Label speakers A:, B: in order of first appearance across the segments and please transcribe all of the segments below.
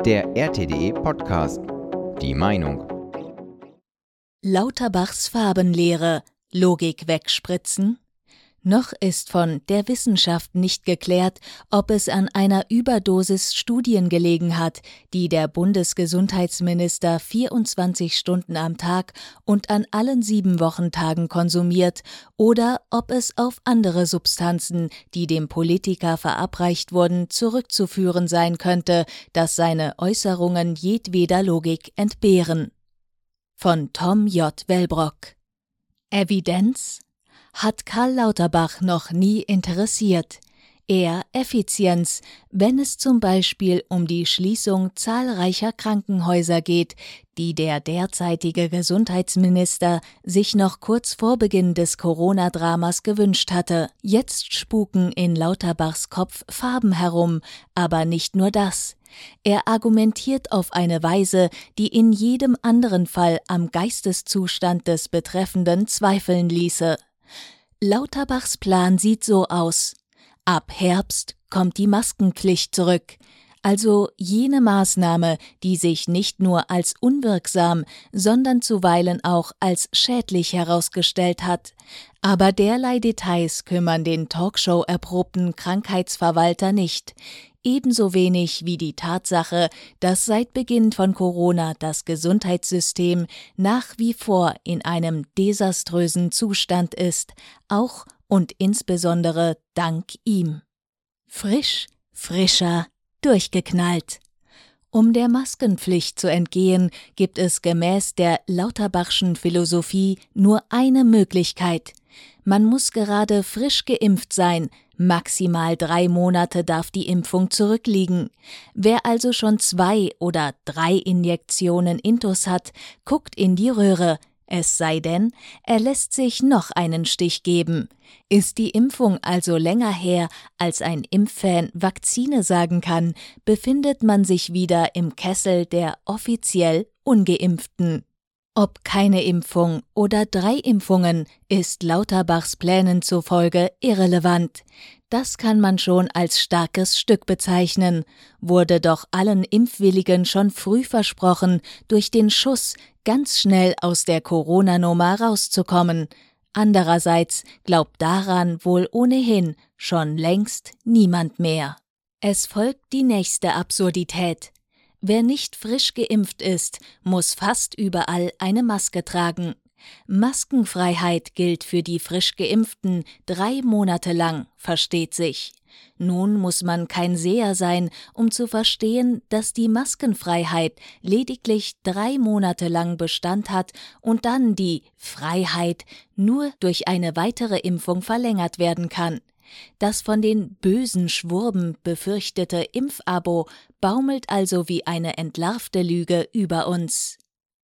A: Der RTDE Podcast. Die Meinung.
B: Lauterbachs Farbenlehre. Logik wegspritzen? Noch ist von der Wissenschaft nicht geklärt, ob es an einer Überdosis Studien gelegen hat, die der Bundesgesundheitsminister 24 Stunden am Tag und an allen 7 Wochentagen konsumiert, oder ob es auf andere Substanzen, die dem Politiker verabreicht wurden, zurückzuführen sein könnte, dass seine Äußerungen jedweder Logik entbehren. Von Tom J. Wellbrock. Evidenz? Hat Karl Lauterbach noch nie interessiert. Eher Effizienz, wenn es zum Beispiel um die Schließung zahlreicher Krankenhäuser geht, die der derzeitige Gesundheitsminister sich noch kurz vor Beginn des Corona-Dramas gewünscht hatte. Jetzt spuken in Lauterbachs Kopf Farben herum, aber nicht nur das. Er argumentiert auf eine Weise, die in jedem anderen Fall am Geisteszustand des Betreffenden zweifeln ließe. Lauterbachs Plan sieht so aus: Ab Herbst kommt die Maskenpflicht zurück, also jene Maßnahme, die sich nicht nur als unwirksam, sondern zuweilen auch als schädlich herausgestellt hat. Aber derlei Details kümmern den Talkshow-erprobten Krankheitsverwalter nicht. Ebenso wenig wie die Tatsache, dass seit Beginn von Corona das Gesundheitssystem nach wie vor in einem desaströsen Zustand ist, auch und insbesondere dank ihm. Frisch, frischer, durchgeknallt. Um der Maskenpflicht zu entgehen, gibt es gemäß der Lauterbachschen Philosophie nur eine Möglichkeit. Man muss gerade frisch geimpft sein, maximal 3 Monate darf die Impfung zurückliegen. Wer also schon 2 oder 3 Injektionen Intus hat, guckt in die Röhre, es sei denn, er lässt sich noch einen Stich geben. Ist die Impfung also länger her, als ein Impffan Vakzine sagen kann, befindet man sich wieder im Kessel der offiziell Ungeimpften. Ob keine Impfung oder 3 Impfungen, ist Lauterbachs Plänen zufolge irrelevant. Das kann man schon als starkes Stück bezeichnen, wurde doch allen Impfwilligen schon früh versprochen, durch den Schuss ganz schnell aus der Corona-Nummer rauszukommen. Andererseits glaubt daran wohl ohnehin schon längst niemand mehr. Es folgt die nächste Absurdität. Wer nicht frisch geimpft ist, muss fast überall eine Maske tragen. Maskenfreiheit gilt für die frisch Geimpften 3 Monate lang, versteht sich. Nun muss man kein Seher sein, um zu verstehen, dass die Maskenfreiheit lediglich 3 Monate lang Bestand hat und dann die Freiheit nur durch eine weitere Impfung verlängert werden kann. Das von den bösen Schwurben befürchtete Impfabo baumelt also wie eine entlarvte Lüge über uns.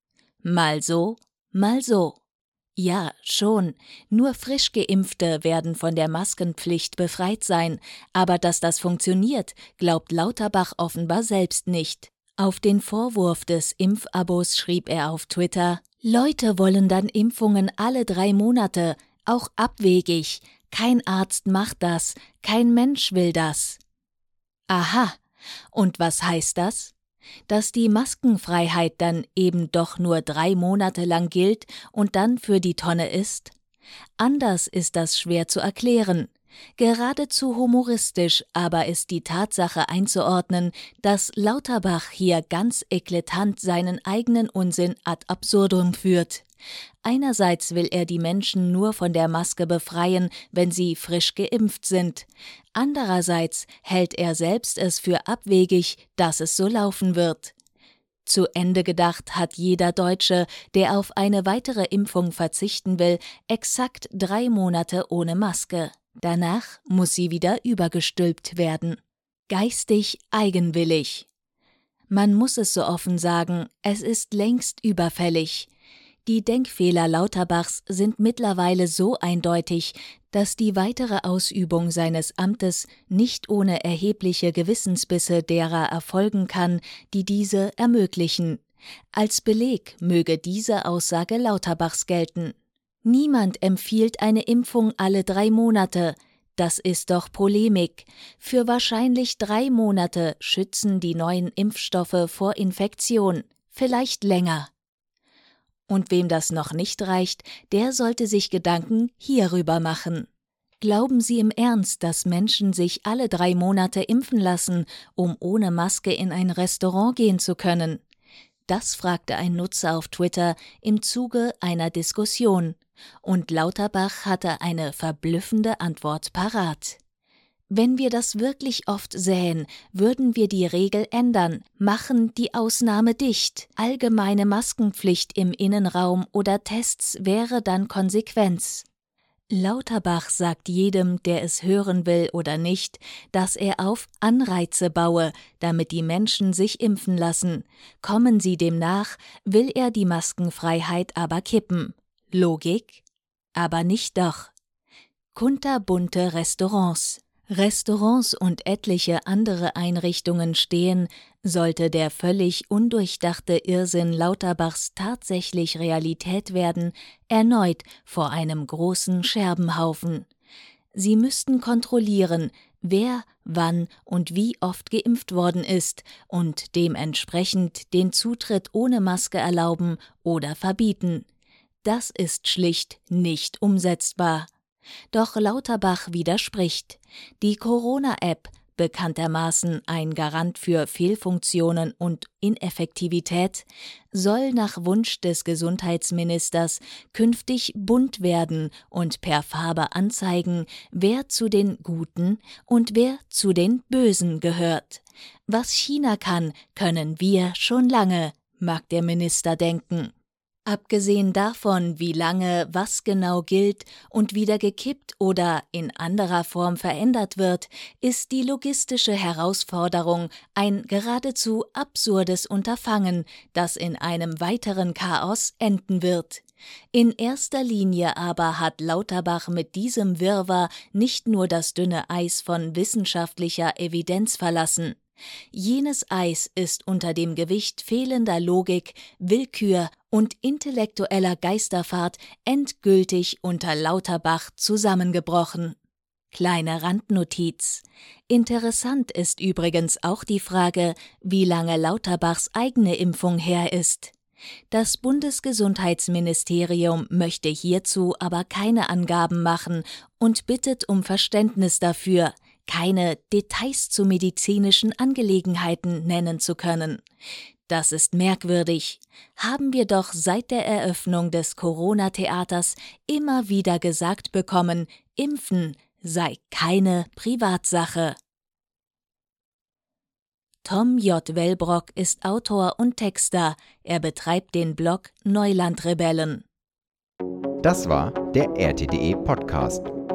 B: Mal so, mal so. Ja, schon, nur frisch Geimpfte werden von der Maskenpflicht befreit sein, aber dass das funktioniert, glaubt Lauterbach offenbar selbst nicht. Auf den Vorwurf des Impfabos schrieb er auf Twitter: Leute wollen dann Impfungen alle 3 Monate, auch abwegig. Kein Arzt macht das, kein Mensch will das. Aha, und was heißt das? Dass die Maskenfreiheit dann eben doch nur 3 Monate lang gilt und dann für die Tonne ist? Anders ist das schwer zu erklären. Geradezu humoristisch aber ist die Tatsache einzuordnen, dass Lauterbach hier ganz eklatant seinen eigenen Unsinn ad absurdum führt. Einerseits will er die Menschen nur von der Maske befreien, wenn sie frisch geimpft sind. Andererseits hält er selbst es für abwegig, dass es so laufen wird. Zu Ende gedacht hat jeder Deutsche, der auf eine weitere Impfung verzichten will, exakt 3 Monate ohne Maske. Danach muss sie wieder übergestülpt werden. Geistig eigenwillig. Man muss es so offen sagen, es ist längst überfällig. Die Denkfehler Lauterbachs sind mittlerweile so eindeutig, dass die weitere Ausübung seines Amtes nicht ohne erhebliche Gewissensbisse derer erfolgen kann, die diese ermöglichen. Als Beleg möge diese Aussage Lauterbachs gelten. Niemand empfiehlt eine Impfung alle 3 Monate. Das ist doch Polemik. Für wahrscheinlich 3 Monate schützen die neuen Impfstoffe vor Infektion, vielleicht länger. Und wem das noch nicht reicht, der sollte sich Gedanken hierüber machen. Glauben Sie im Ernst, dass Menschen sich alle 3 Monate impfen lassen, um ohne Maske in ein Restaurant gehen zu können? Das fragte ein Nutzer auf Twitter im Zuge einer Diskussion. Und Lauterbach hatte eine verblüffende Antwort parat. Wenn wir das wirklich oft sähen, würden wir die Regel ändern, machen die Ausnahme dicht. Allgemeine Maskenpflicht im Innenraum oder Tests wäre dann Konsequenz. Lauterbach sagt jedem, der es hören will oder nicht, dass er auf Anreize baue, damit die Menschen sich impfen lassen. Kommen sie dem nach, will er die Maskenfreiheit aber kippen. Logik? Aber nicht doch. Kunterbunte Restaurants. Restaurants und etliche andere Einrichtungen stehen, sollte der völlig undurchdachte Irrsinn Lauterbachs tatsächlich Realität werden, erneut vor einem großen Scherbenhaufen. Sie müssten kontrollieren, wer, wann und wie oft geimpft worden ist und dementsprechend den Zutritt ohne Maske erlauben oder verbieten. Das ist schlicht nicht umsetzbar. Doch Lauterbach widerspricht. Die Corona-App, bekanntermaßen ein Garant für Fehlfunktionen und Ineffektivität, soll nach Wunsch des Gesundheitsministers künftig bunt werden und per Farbe anzeigen, wer zu den Guten und wer zu den Bösen gehört. Was China kann, können wir schon lange, mag der Minister denken. Abgesehen davon, wie lange was genau gilt und wieder gekippt oder in anderer Form verändert wird, ist die logistische Herausforderung ein geradezu absurdes Unterfangen, das in einem weiteren Chaos enden wird. In erster Linie aber hat Lauterbach mit diesem Wirrwarr nicht nur das dünne Eis von wissenschaftlicher Evidenz verlassen. Jenes Eis ist unter dem Gewicht fehlender Logik, Willkür und intellektueller Geisterfahrt endgültig unter Lauterbach zusammengebrochen. Kleine Randnotiz: Interessant ist übrigens auch die Frage, wie lange Lauterbachs eigene Impfung her ist. Das Bundesgesundheitsministerium möchte hierzu aber keine Angaben machen und bittet um Verständnis dafür, keine Details zu medizinischen Angelegenheiten nennen zu können. Das ist merkwürdig. Haben wir doch seit der Eröffnung des Corona-Theaters immer wieder gesagt bekommen, Impfen sei keine Privatsache. Tom J. Wellbrock ist Autor und Texter. Er betreibt den Blog Neulandrebellen.
A: Das war der RTDE Podcast.